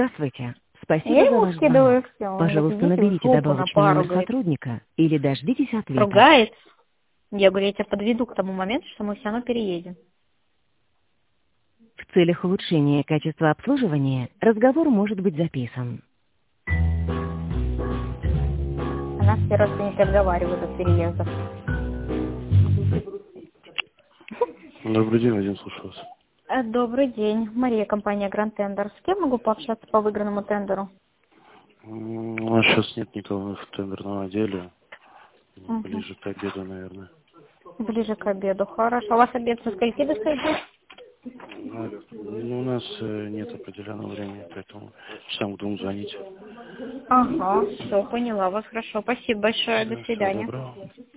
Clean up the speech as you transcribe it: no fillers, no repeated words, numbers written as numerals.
Здравствуйте. Спасибо Я за ему ваш скидываю звонок. все. Он говорит, Пожалуйста, идите в наберите жопу на добавочный пару, номер говорит. сотрудника или дождитесь ответа. Ругает. Я говорю, я тебя подведу к тому моменту, что мы все равно переедем. В целях улучшения качества обслуживания разговор может быть записан. У нас все родственники отговаривают от переездов. Добрый день, Вадим, слушаю вас. Добрый день. Мария, компания Grand Tender. С кем могу пообщаться по выигранному тендеру? У нас сейчас нет никого в тендерном отделе. Угу. Ближе к обеду, наверное. Ближе к обеду. Хорошо. У вас обед со скольки до скольки? Ну, у нас нет определенного времени, поэтому часам к 2 звоните. Ага, все, поняла вас. Хорошо. Спасибо большое. До Всего свидания. доброго.